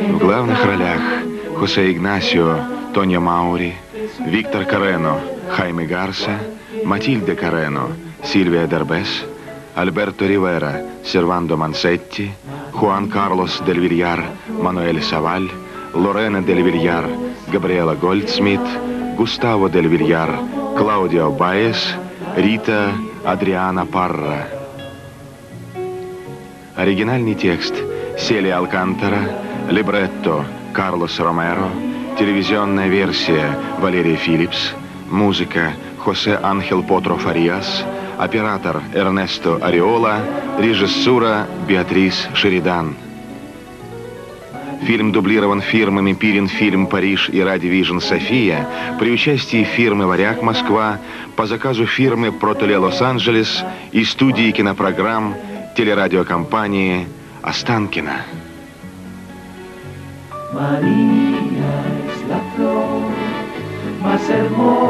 В главных ролях Хосе Игнасио, Тонья Маури, Виктор Карено, Хайме Гарса, Матильда Карено, Сильвия Дербес, Альберто Ривера, Сервандо Мансетти, Хуан Карлос дель Вильяр, Мануэль Саваль, Лорена дель Вильяр, Габриэла Гольдсмит, Густаво дель Вильяр, Клаудио Баес, Рита Адриана Парра. Оригинальный текст Селия Алкантара, либретто Карлос Ромеро, телевизионная версия Валерия Филлипс, музыка Хосе Анхел Потро Фариас, оператор Эрнесто Ариола, режиссура Беатрис Шеридан. Фильм дублирован фирмами Пирин Фильм Париж и Радивижн София при участии фирмы Варяг Москва по заказу фирмы Протоле Лос-Анджелес и студии кинопрограмм телерадиокомпании Останкино. María es la flor más hermosa